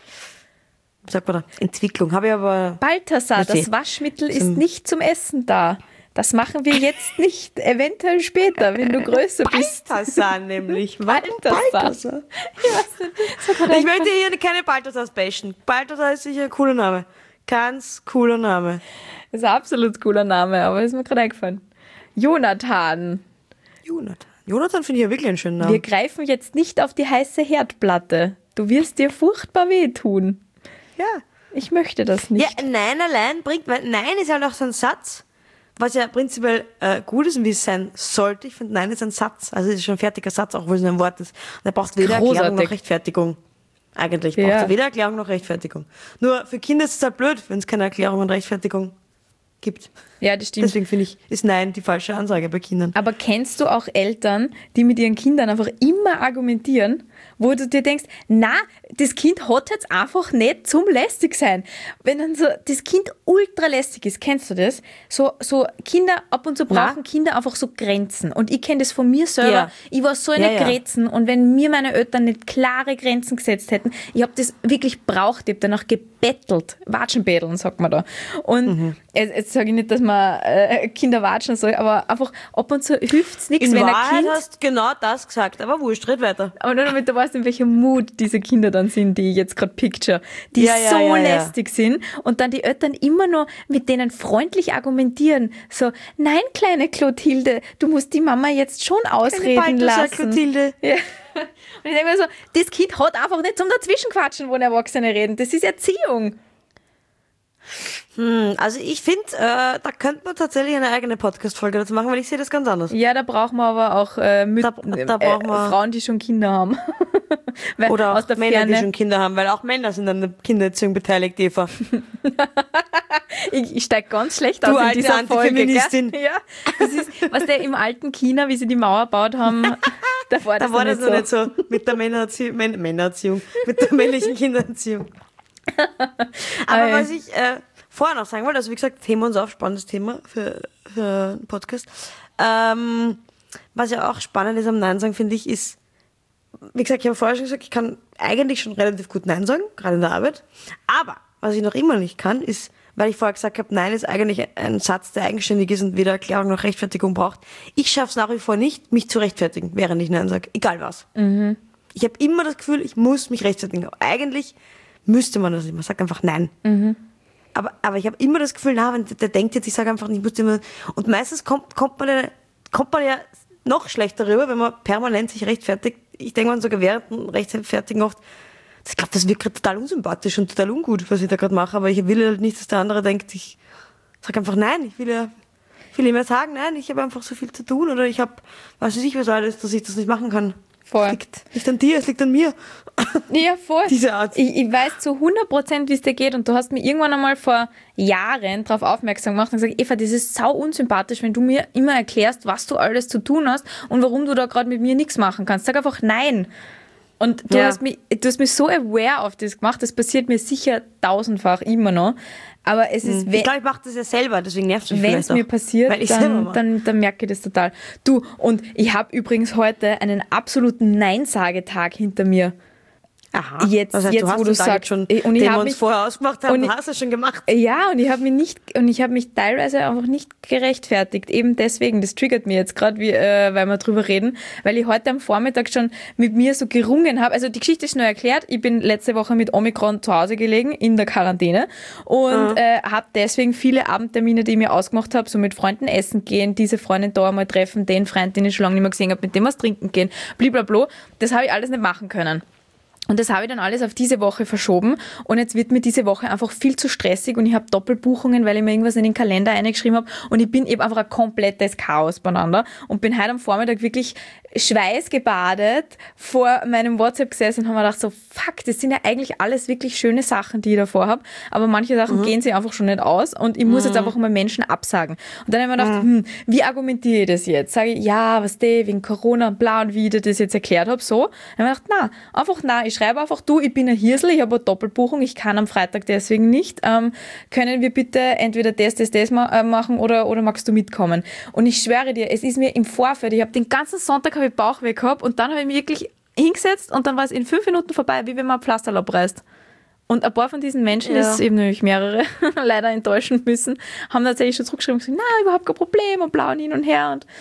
B: wie sagt man da, Entwicklung. Habe ich aber.
C: Balthasar,
B: Verstehe.
C: das Waschmittel ist
B: Zum-
C: nicht zum Essen da. Das machen wir jetzt nicht. Eventuell später, wenn du größer bist.
B: Balthasar nämlich.
C: Balthasar.
B: Balthasar.
C: Ich weiß nicht. So hat er
B: Ich möchte hier keine Balthasars bashen. Balthasar ist sicher ein cooler Name. Ganz cooler Name.
C: Das ist ein absolut cooler Name, aber ist mir gerade eingefallen. Jonathan.
B: Jonathan. Jonathan finde ich ja wirklich einen schönen
C: Wir
B: Namen.
C: greifen jetzt nicht auf die heiße Herdplatte. Du wirst dir furchtbar wehtun.
B: Ja.
C: Ich möchte das nicht.
B: Ja, Nein allein bringt, weil Nein ist halt auch so ein Satz, was ja prinzipiell äh, gut ist und wie es sein sollte. Ich finde, Nein ist ein Satz. Also es ist schon ein fertiger Satz, auch wenn es nur ein Wort ist. Und er braucht weder Erklärung
C: Großartig.
B: noch Rechtfertigung. Eigentlich braucht
C: Ja.
B: er weder Erklärung noch Rechtfertigung. Nur für Kinder ist es halt blöd, wenn es keine Erklärung und Rechtfertigung gibt.
C: Ja, das stimmt.
B: Deswegen finde ich, ist Nein die falsche Ansage bei Kindern.
C: Aber kennst du auch Eltern, die mit ihren Kindern einfach immer argumentieren, wo du dir denkst, na, das Kind hat jetzt einfach nicht zum lästig sein. Wenn dann so das Kind ultra lästig ist, kennst du das? So, so Kinder, ab und zu brauchen
B: Na.
C: Kinder einfach so Grenzen. Und ich kenne das von mir selber.
B: Ja.
C: Ich war so eine
B: Ja, ja.
C: Grenzen und wenn mir meine Eltern nicht klare Grenzen gesetzt hätten, ich habe das wirklich braucht, ich habe danach gebettelt. Watschenbetteln, sagt man da. Und
B: Mhm.
C: jetzt, jetzt sage ich nicht, dass man äh, Kinder watschen soll, aber einfach ab und zu hilft es nichts,
B: In
C: wenn ein
B: Wahrheit
C: Kind...
B: hast du genau das gesagt, aber wurscht, red weiter.
C: Aber nur damit du weißt, in welchem Mut diese Kinder dann sind, die ich jetzt gerade picture, die
B: Ja, ja,
C: so
B: ja, ja.
C: lästig sind und dann die Eltern immer noch mit denen freundlich argumentieren. So, nein, kleine Clotilde, du musst die Mama jetzt schon ausreden
B: Balthasar,
C: lassen.
B: Clotilde.
C: Ja. Und ich denke mir so, das Kind hat einfach nicht zum Dazwischenquatschen, wo Erwachsene reden. Das ist Erziehung.
B: Hm, also ich finde, äh, da könnte man tatsächlich eine eigene Podcast-Folge dazu machen, weil ich sehe das ganz anders.
C: Ja, da brauchen wir aber auch äh, Müt
B: Da- da brauchen wir-
C: äh, Frauen, die schon Kinder haben. Weil
B: Oder
C: aus
B: auch
C: der
B: Männer,
C: Ferne,
B: die schon Kinder haben, weil auch Männer sind an der Kindererziehung beteiligt, Eva.
C: Ich, ich steige ganz schlecht
B: Du
C: aus in
B: alte
C: dieser Folge.
B: Antifeministin.
C: Gell? Ja, das ist, was der im alten China, wie sie die Mauer gebaut haben, da war das,
B: Da war
C: noch
B: das noch nicht so mit der Männererziehung, Män Männererziehung, mit der männlichen Kindererziehung. Aber
C: Ei.
B: was ich äh, vorher noch sagen wollte, also wie gesagt, Thema uns auf, spannendes Thema für, für einen Podcast. Ähm, was ja auch spannend ist am Nein sagen, finde ich, ist, wie gesagt, ich habe vorher schon gesagt, ich kann eigentlich schon relativ gut Nein sagen, gerade in der Arbeit. Aber was ich noch immer nicht kann, ist, weil ich vorher gesagt habe, Nein ist eigentlich ein Satz, der eigenständig ist und weder Erklärung noch Rechtfertigung braucht. Ich schaffe es nach wie vor nicht, mich zu rechtfertigen, während ich Nein sage, egal was.
C: Mhm.
B: Ich habe immer das Gefühl, ich muss mich rechtfertigen. Aber eigentlich müsste man das nicht. Man sagt einfach Nein.
C: Mhm.
B: Aber, aber ich habe immer das Gefühl, na, wenn der, der denkt jetzt, ich sage einfach nicht, ich muss immer. Und meistens kommt, kommt, man ja, kommt man ja noch schlechter rüber, wenn man permanent sich rechtfertigt. Ich denke man sogar während dem Rechtfertigen oft, ich glaube, das wirkt gerade total unsympathisch und total ungut, was ich da gerade mache. Aber ich will halt nicht, dass der andere denkt, ich sage einfach Nein. Ich will ja ich will immer sagen, nein, ich habe einfach so viel zu tun oder ich habe, weiß ich was alles, dass ich das nicht machen kann.
C: Voll.
B: Es liegt nicht an dir, es liegt an mir.
C: Ja, voll.
B: Diese Art.
C: Ich, ich weiß zu hundert Prozent, wie es dir geht und du hast mir irgendwann einmal vor Jahren darauf aufmerksam gemacht und gesagt, Eva, das ist sau unsympathisch, wenn du mir immer erklärst, was du alles zu tun hast und warum du da gerade mit mir nichts machen kannst. Sag einfach nein. Und du,
B: Ja.
C: hast mich, du hast mich so aware auf das gemacht, das passiert mir sicher tausendfach immer noch. Aber es ist,
B: Ich
C: wenn,
B: glaube, ich mache das ja selber, deswegen nervt es mich
C: wenn
B: vielleicht
C: es mir
B: auch,
C: passiert,
B: weil ich selber
C: dann,
B: mache.
C: dann, dann merke ich das total. Du, und ich habe übrigens heute einen absoluten Nein-Sagetag hinter mir.
B: Aha.
C: Jetzt,
B: das heißt,
C: jetzt
B: du hast
C: wo du
B: den Tag
C: sagst,
B: schon,
C: und
B: den
C: ich
B: wir
C: habe
B: uns
C: mich
B: vorher ausgemacht haben,
C: und ich-
B: hast du schon gemacht.
C: Ja, und ich habe mich nicht und ich habe mich teilweise einfach nicht gerechtfertigt. Eben deswegen, das triggert mich jetzt gerade, wie, äh, weil wir drüber reden, weil ich heute am Vormittag schon mit mir so gerungen habe. Also die Geschichte ist nur erklärt. Ich bin letzte Woche mit Omikron zu Hause gelegen in der Quarantäne und
B: Mhm.
C: äh, habe deswegen viele Abendtermine, die ich mir ausgemacht habe, so mit Freunden essen gehen, diese Freundin da einmal treffen, den Freund, den ich schon lange nicht mehr gesehen habe, mit dem was trinken gehen, blablabla. Das habe ich alles nicht machen können. Und das habe ich dann alles auf diese Woche verschoben und jetzt wird mir diese Woche einfach viel zu stressig und ich habe Doppelbuchungen, weil ich mir irgendwas in den Kalender eingeschrieben habe und ich bin eben einfach ein komplettes Chaos beieinander und bin heute am Vormittag wirklich schweißgebadet vor meinem WhatsApp gesessen und habe mir gedacht so, fuck, das sind ja eigentlich alles wirklich schöne Sachen, die ich davor habe, aber manche Sachen mhm. gehen sich einfach schon nicht aus und ich muss mhm. jetzt einfach mal Menschen absagen. Und dann habe ich mir gedacht, mhm. hm, wie argumentiere ich das jetzt? Sage ich, ja, was der wegen Corona und bla und wie ich dir das jetzt erklärt habe, so. Dann habe ich gedacht, na, einfach na, ich schreibe einfach, du, ich bin ein Hirsel, ich habe eine Doppelbuchung, ich kann am Freitag deswegen nicht. Ähm, können wir bitte entweder das, das, das ma- äh, machen oder, oder magst du mitkommen? Und ich schwöre dir, es ist mir im Vorfeld, ich habe den ganzen Sonntag habe ich Bauchweh gehabt und dann habe ich mich wirklich hingesetzt und dann war es in fünf Minuten vorbei, wie wenn man ein Pflasterl abreißt. Und ein paar von diesen Menschen,
B: Ja.
C: das ist eben nämlich mehrere, leider enttäuschen müssen, haben tatsächlich schon zurückgeschrieben und gesagt, nein, überhaupt kein Problem und blau und hin und her. Und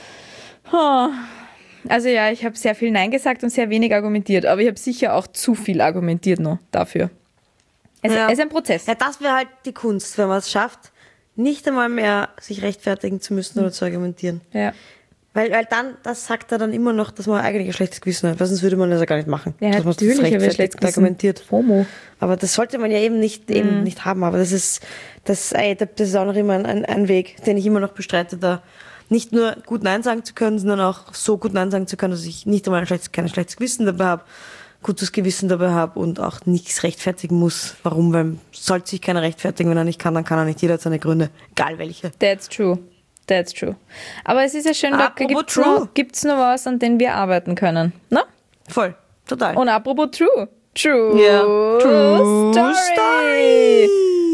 C: oh. Also ja, ich habe sehr viel Nein gesagt und sehr wenig argumentiert, aber ich habe sicher auch zu viel argumentiert noch dafür. Es,
B: Ja.
C: es ist ein Prozess.
B: Ja, das wäre halt die Kunst, wenn man es schafft, nicht einmal mehr sich rechtfertigen zu müssen oder zu argumentieren.
C: Ja.
B: Weil, weil dann, das sagt er dann immer noch, dass man eigentlich ein schlechtes Gewissen hat, weil sonst würde man das ja gar nicht machen.
C: Ja,
B: dass man das
C: natürlich habe ich
B: rechtfertigt
C: schlechtes Gewissen.
B: argumentiert.
C: FOMO.
B: Aber das sollte man ja eben nicht, eben nicht haben. Aber das ist, das, ey, das ist auch noch immer ein, ein, ein Weg, den ich immer noch bestreite, da nicht nur gut Nein sagen zu können, sondern auch so gut Nein sagen zu können, dass ich nicht einmal ein schlechtes, kein schlechtes Gewissen dabei habe, gutes Gewissen dabei habe und auch nichts rechtfertigen muss. Warum? Weil sollte sich keiner rechtfertigen, wenn er nicht kann, dann kann er nicht. Jeder hat seine Gründe, egal welche.
C: That's true. That's true. Aber es ist ja schön, da
B: Apropos
C: gibt's
B: true.
C: noch, gibt's noch was, an dem wir arbeiten können. Ne?
B: Voll, total.
C: Und apropos true. True.
B: Ja.
C: True Story.
B: Story.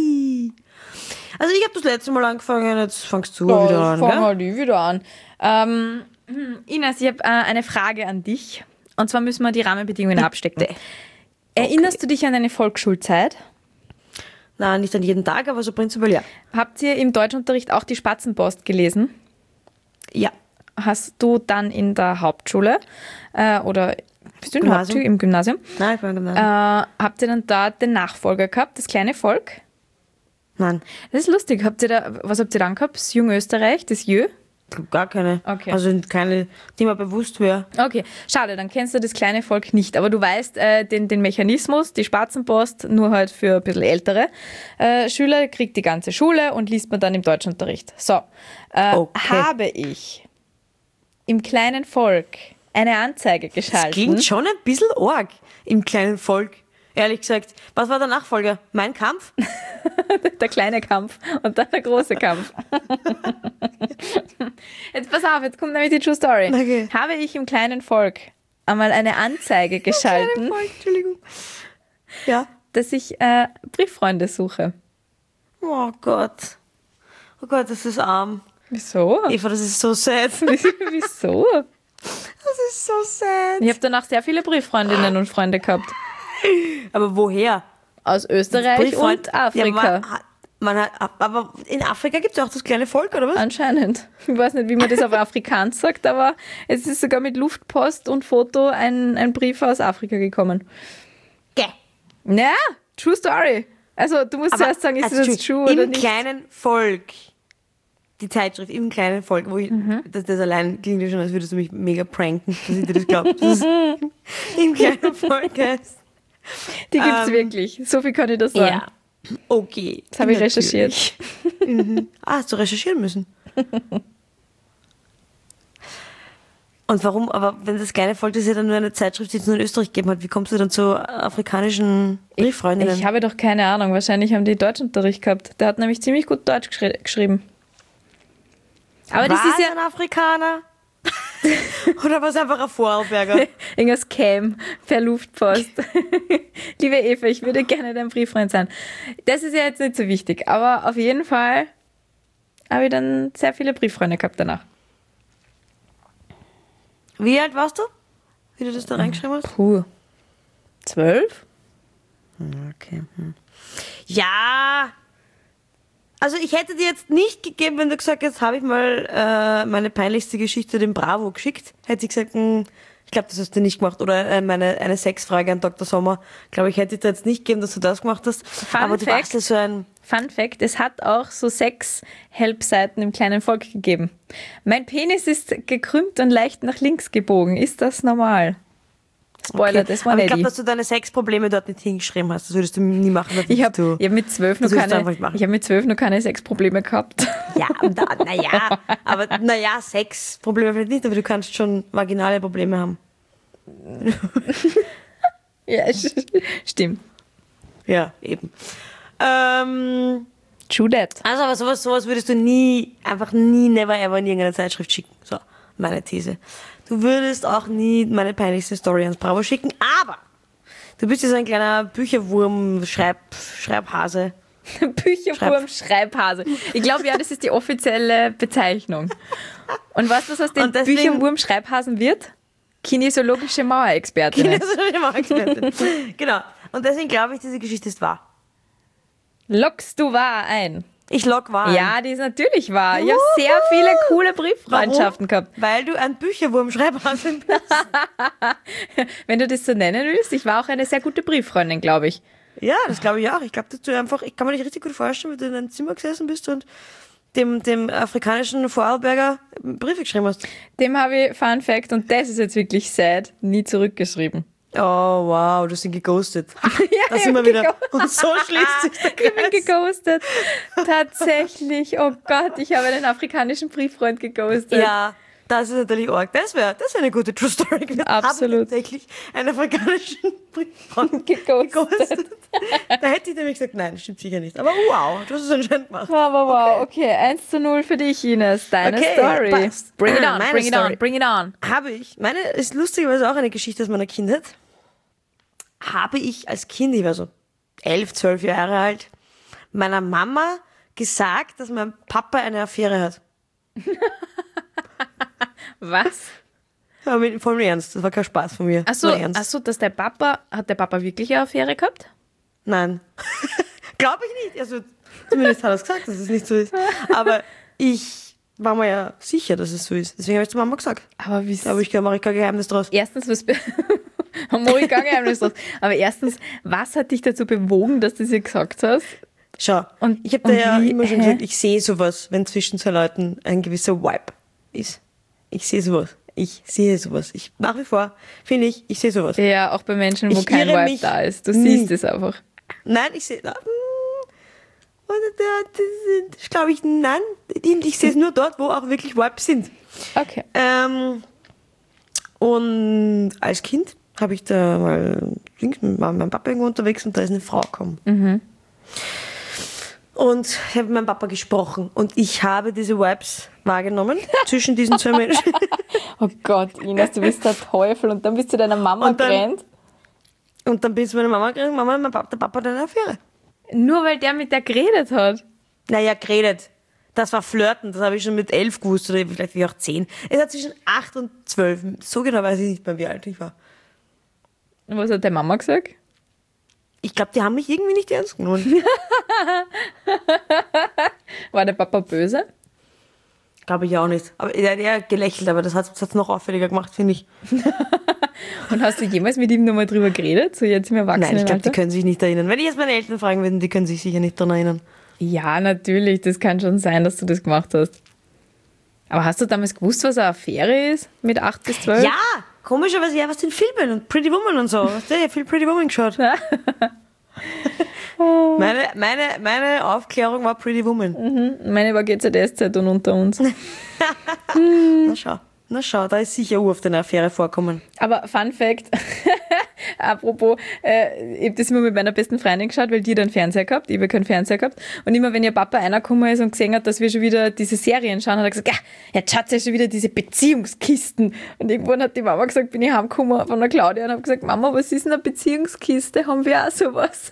B: Also ich habe das letzte Mal angefangen, jetzt fangst du
C: Ja,
B: wieder an,
C: fang
B: gell?
C: halt ich wieder an. Ähm, Ines, ich habe äh, eine Frage an dich. Und zwar müssen wir die Rahmenbedingungen abstecken. Erinnerst du dich an deine Volksschulzeit?
B: Nein, nicht an jeden Tag, aber so prinzipiell ja.
C: Habt ihr im Deutschunterricht auch die Spatzenpost gelesen?
B: Ja.
C: Hast du dann in der Hauptschule äh, oder bist du in der
B: Gymnasium.
C: Hauptschule, im Gymnasium?
B: Nein, ich bin im
C: Äh,
B: Gymnasium.
C: habt ihr dann dort den Nachfolger gehabt, das kleine Volk?
B: Nein,
C: Das ist lustig. Habt ihr da, was habt ihr dann gehabt? Das Jungösterreich, das Jö?
B: ich glaube gar keine.
C: Okay.
B: Also keine, die mir bewusst wäre.
C: Okay, schade, dann kennst du das kleine Volk nicht. Aber du weißt äh, den, den Mechanismus, die Spatzenpost, nur halt für ein bisschen ältere äh, Schüler, kriegt die ganze Schule und liest man dann im Deutschunterricht. So, äh,
B: Okay.
C: habe ich im kleinen Volk eine Anzeige
B: Das
C: geschalten.
B: klingt schon ein bisschen arg im kleinen Volk. Ehrlich gesagt. Was war der Nachfolger? Mein Kampf?
C: Der kleine Kampf und dann der große Kampf. Jetzt pass auf, jetzt kommt nämlich die True Story.
B: Okay.
C: Habe ich im kleinen Volk einmal eine Anzeige geschalten,
B: Volk, Entschuldigung. Ja.
C: dass ich äh, Brieffreunde suche.
B: Oh Gott. Oh Gott, das ist arm.
C: Wieso?
B: Eva, das ist so sad.
C: Wieso?
B: Das ist so sad.
C: Ich habe danach sehr viele Brieffreundinnen und Freunde gehabt.
B: Aber woher?
C: Aus Österreich
B: Brieffreund-
C: und Afrika.
B: Ja, man, hat- man hat, aber in Afrika gibt es auch das kleine Volk, oder was?
C: Anscheinend. Ich weiß nicht, wie man das auf Afrikaans sagt, aber es ist sogar mit Luftpost und Foto ein, ein Brief aus Afrika gekommen.
B: Gäh.
C: Ja, true story. Also du musst
B: Aber,
C: zuerst sagen, ist
B: also,
C: das jetzt true oder
B: im
C: nicht?
B: kleinen Volk. Die Zeitschrift im kleinen Volk, wo ich,
C: Mhm.
B: das, das allein klingt ja schon, als würdest du mich mega pranken, dass ich dir das glaube. Im kleinen Volk heißt.
C: Die gibt's
B: ähm,
C: wirklich. So viel kann ich da sagen.
B: Ja. Okay.
C: Das habe ich
B: Natürlich.
C: recherchiert.
B: Mhm. Ah, hast du recherchieren müssen? Und warum, aber wenn das kleine Volk, das ist ja dann nur eine Zeitschrift, die es nur in Österreich gegeben hat, wie kommst du dann zu afrikanischen Brieffreundinnen?
C: Ich habe doch keine Ahnung. Wahrscheinlich haben die Deutschunterricht gehabt. Der hat nämlich ziemlich gut Deutsch geschri- geschrieben. Aber das
B: war
C: ist ja
B: ein Afrikaner? Oder war es einfach ein Vorarlberger?
C: irgendein Scam per Luftpost. Liebe Eva, ich würde gerne dein Brieffreund sein. Das ist ja jetzt nicht so wichtig, aber auf jeden Fall habe ich dann sehr viele Brieffreunde gehabt danach.
B: Wie alt warst du, wie du das da reingeschrieben hast?
C: Puh. Zwölf?
B: Okay. Hm. Ja, also ich hätte dir jetzt nicht gegeben, wenn du gesagt hättest, jetzt habe ich mal äh, meine peinlichste Geschichte dem Bravo geschickt. Hätte ich gesagt, mh, ich glaube, das hast du nicht gemacht. Oder äh, meine eine Sexfrage an Doktor Sommer. Glaube ich, hätte ich dir jetzt nicht gegeben, dass du das gemacht hast.
C: Fun
B: Aber du
C: Fact.
B: warst ja so ein...
C: Fun Fact, es hat auch so Sex-Help-Seiten im kleinen Volk gegeben. Mein Penis ist gekrümmt und leicht nach links gebogen. Ist das normal? Spoiler,
B: Okay.
C: das war
B: Aber ich
C: nicht
B: glaube,
C: ich.
B: dass du deine Sexprobleme dort nicht hingeschrieben hast. Das würdest du nie machen. Das
C: Ich
B: würdest
C: habe
B: du-
C: hab mit zwölf noch
B: das würdest du einfach
C: keine,
B: nicht machen.
C: ich hab mit zwölf noch keine Sexprobleme gehabt.
B: Ja, naja, aber naja, Sexprobleme vielleicht nicht, aber du kannst schon vaginale Probleme haben.
C: Ja, stimmt.
B: Ja, eben. Ähm,
C: True that.
B: also, aber sowas, sowas würdest du nie, einfach nie, never ever in irgendeine Zeitschrift schicken. So, meine These. Du würdest auch nie meine peinlichste Story ans Bravo schicken, aber du bist ja so ein kleiner Bücherwurm, Schreib, Schreibhase.
C: Bücherwurm, Schreibhase. Ich glaube, ja, das ist die offizielle Bezeichnung. Und weißt du, was aus dem
B: Und deswegen-
C: Bücherwurm, Schreibhasen wird? Kinesiologische Mauerexpertin.
B: Genau. Und deswegen glaube ich, diese Geschichte ist wahr.
C: Lockst du wahr ein?
B: Ich log wahr.
C: Ja, die ist natürlich wahr. Ich habe sehr viele coole Brieffreundschaften gehabt.
B: Weil du ein Bücherwurm-Schreibhase bist.
C: Wenn du das so nennen willst, ich war auch eine sehr gute Brieffreundin, glaube ich.
B: Ja, das glaube ich auch. Ich glaube, dass du einfach, ich kann mir nicht richtig gut vorstellen, wie du in deinem Zimmer gesessen bist und dem, dem afrikanischen Vorarlberger Briefe geschrieben hast.
C: Dem habe ich, Fun Fact, und das ist jetzt wirklich sad, nie zurückgeschrieben.
B: Oh, wow, du hast ihn geghostet.
C: Ja,
B: Da
C: ich
B: sind wir
C: hab
B: wieder.
C: geghostet.
B: Und so schließt sich der
C: Ich bin
B: Kreis.
C: geghostet. Tatsächlich, oh Gott, ich habe einen afrikanischen Brieffreund geghostet.
B: Ja, das ist natürlich arg. Das wäre das wär eine gute True Story gewesen.
C: Absolut.
B: Habe ich tatsächlich einen afrikanischen Brieffreund
C: Geghostet.
B: geghostet. Da hätte ich nämlich gesagt, nein, stimmt sicher nicht. Aber wow, du hast es anscheinend gemacht.
C: Aber wow, okay, eins zu null für dich, Ines. Deine
B: Okay,
C: Story.
B: passt.
C: Bring it on,
B: Meine
C: bring it
B: Story.
C: on, bring it on.
B: Habe ich, meine ist lustigerweise auch eine Geschichte aus meiner Kindheit. Habe ich als Kind, ich war so elf, zwölf Jahre alt, meiner Mama gesagt, dass mein Papa eine Affäre hat.
C: Was?
B: Aber mit voll ernst, das war kein Spaß von mir.
C: Achso,
B: War ernst.
C: ach so, dass der Papa, hat der Papa wirklich eine Affäre gehabt?
B: Nein. Glaube ich nicht. Also, zumindest hat er es gesagt, dass es nicht so ist. Aber ich war mir ja sicher, dass es so ist. Deswegen habe ich zur Mama gesagt.
C: Aber wie
B: Da habe ich kein Geheimnis draus.
C: Erstens, was. Mori kein Geheimnis draus. Aber erstens, was hat dich dazu bewogen, dass du sie gesagt hast?
B: Schau,
C: Und-
B: ich habe da
C: und
B: ja
C: wie-
B: immer schon
C: hä?
B: gesagt, ich sehe sowas, wenn zwischen zwei Leuten ein gewisser Vibe ist. Ich sehe sowas. Ich sehe sowas. Ich nach wie vor finde ich, ich sehe sowas.
C: Ja, auch bei Menschen, wo
B: Ich
C: kein
B: irre
C: Vibe
B: mich
C: da ist. Du
B: nie.
C: siehst es einfach.
B: Nein, ich sehe. na, mm, und da- das ist, glaube ich, nein. Ich sehe es nur dort, wo auch wirklich Vibes sind.
C: Okay.
B: Ähm, und als Kind habe ich da mal links mit meinem Papa irgendwo unterwegs und da ist eine Frau gekommen.
C: Mhm.
B: Und ich habe mit meinem Papa gesprochen und ich habe diese Vibes wahrgenommen zwischen diesen zwei Menschen.
C: Oh Gott, Ines, du bist der Teufel. Und dann bist du deiner Mama
B: Und dann-
C: gerannt.
B: Und dann bin ich zu meiner Mama gegangen, Mama, mein Papa, der Papa hat eine Affäre.
C: Nur weil der mit der geredet hat.
B: Naja, geredet. Das war Flirten, das habe ich schon mit elf gewusst oder vielleicht wie auch zehn. Es hat zwischen acht und zwölf. So genau weiß ich nicht mehr, wie alt ich war.
C: Und was hat der Mama gesagt?
B: Ich glaube, die haben mich irgendwie nicht ernst genommen.
C: War der Papa böse?
B: Glaube ich auch nicht. Aber er hat eher gelächelt, aber das hat es noch auffälliger gemacht, finde ich.
C: Und hast du jemals mit ihm nochmal drüber geredet? So jetzt im Erwachsenen
B: Nein, ich glaube, die
C: Alter?
B: können sich nicht erinnern. Wenn ich jetzt meine Eltern fragen würde, die können sich sicher nicht daran erinnern.
C: Ja, natürlich. Das kann schon sein, dass du das gemacht hast. Aber hast du damals gewusst, was eine Affäre ist? Mit acht bis zwölf?
B: Ja, komischerweise, ja, was den Filmen und Pretty Woman und so. Hast du ja viel Pretty Woman geschaut? meine, meine, meine Aufklärung war Pretty Woman.
C: Meine war G Z S-Zeit und unter uns.
B: Na schau, na schau, da ist sicher oft eine Affäre vorkommen.
C: Aber Fun Fact, apropos, äh, ich habe das immer mit meiner besten Freundin geschaut, weil die dann Fernseher gehabt, ich habe keinen Fernseher gehabt. Und immer wenn ihr Papa reingekommen ist und gesehen hat, dass wir schon wieder diese Serien schauen, hat er gesagt, ja, jetzt schaut ja schon wieder diese Beziehungskisten. Und irgendwann hat die Mama gesagt, bin ich heimgekommen von der Claudia und habe gesagt, Mama, was ist denn eine Beziehungskiste? Haben wir auch sowas?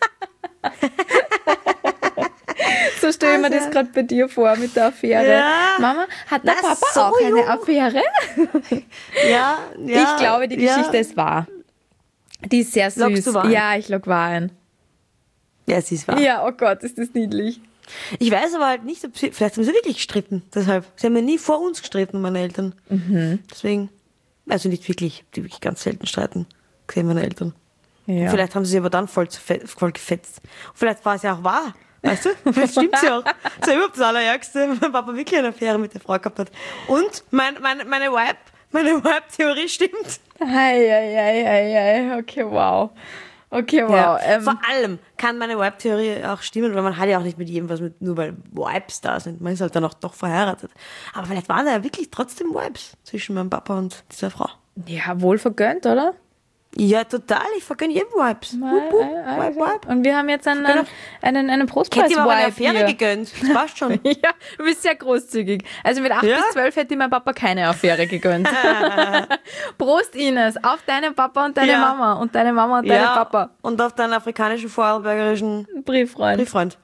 C: So stelle ich mir das gerade bei dir vor mit der Affäre.
B: Ja.
C: Mama, hat der
B: Na,
C: Papa
B: so
C: auch eine
B: jung.
C: Affäre?
B: Ja, ja.
C: Ich glaube, die
B: ja.
C: Geschichte ist wahr. Die ist sehr süß.
B: Loggst du wahr ein?
C: Ja, ich log wahr ein.
B: Ja, sie ist wahr.
C: Ja, oh Gott, ist das niedlich.
B: Ich weiß aber halt nicht, ob sie, vielleicht haben sie wirklich gestritten, deshalb. Sie haben ja nie vor uns gestritten, meine Eltern.
C: Mhm.
B: Deswegen, also nicht wirklich, die wirklich ganz selten streiten, gesehen meine Eltern.
C: Ja.
B: Vielleicht haben sie sich aber dann voll, zu fe- voll gefetzt. Und vielleicht war es ja auch wahr, weißt du? Vielleicht stimmt sie auch. Das ist ja überhaupt das Allerärgste, wenn mein Papa wirklich eine Affäre mit der Frau gehabt hat. Und mein, mein, meine Vibe, meine Vibe-Theorie stimmt.
C: Ei, ei, ei, ei, ei. Okay, wow. Okay, wow.
B: Ja.
C: Ähm,
B: Vor allem kann meine Vibe-Theorie auch stimmen, weil man hat ja auch nicht mit jedem was mit, nur weil Vibes da sind. Man ist halt dann auch doch verheiratet. Aber vielleicht waren da ja wirklich trotzdem Vibes zwischen meinem Papa und dieser Frau.
C: ja, wohl vergönnt, oder?
B: Ja, total. Ich vergönne jedem Vibes. Wupp, wupp, vibe, vibe.
C: Und wir haben jetzt einen, einen, einen, einen
B: Ich hätte ihm aber eine
C: Prostpreis-Vibe
B: Affäre
C: hier.
B: gegönnt. Das passt schon.
C: Ja, du bist sehr großzügig. Also mit acht
B: Ja?
C: bis zwölf hätte mein Papa keine Affäre gegönnt. Prost, Ines, auf deinen Papa und deine
B: Ja.
C: Mama und deine Mama und deinen
B: Ja,
C: Papa.
B: und auf deinen afrikanischen, vorarlbergerischen
C: Brieffreund.
B: Brieffreund.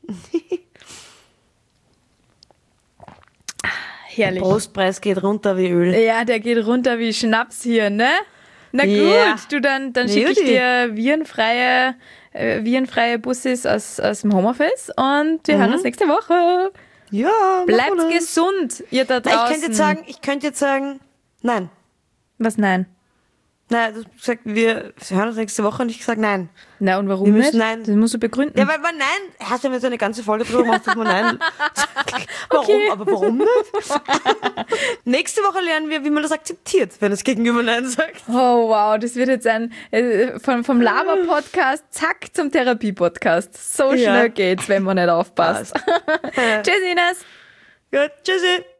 C: Herrlich.
B: Prostpreis geht runter wie Öl.
C: Ja, der geht runter wie Schnaps hier, ne? Na gut,
B: Ja.
C: du, dann, dann
B: Na
C: schicke ich
B: Juti.
C: dir virenfreie, äh, virenfreie Bussis aus, aus dem Homeoffice und wir hören uns nächste Woche.
B: Ja, machen
C: Bleibt
B: wir das.
C: gesund, ihr da
B: Na,
C: draußen.
B: ich könnte jetzt sagen, ich könnte jetzt sagen, nein.
C: Was, nein?
B: Nein, du hast gesagt, wir hören uns nächste Woche und ich gesagt, nein.
C: Na, und warum
B: Wir
C: nicht?
B: müssen nein.
C: Das musst du begründen.
B: Ja, weil, weil nein, hast du mir so eine ganze Folge drüber gemacht, dass man nein. Warum?
C: Okay.
B: Aber warum nicht? Nächste Woche lernen wir, wie man das akzeptiert, wenn das Gegenüber nein sagt.
C: Oh wow, das wird jetzt ein äh, vom, vom Laber-Podcast zack zum Therapie-Podcast. So
B: Ja.
C: schnell geht's, wenn man nicht aufpasst. Tschüss, Ines.
B: Gut, tschüssi.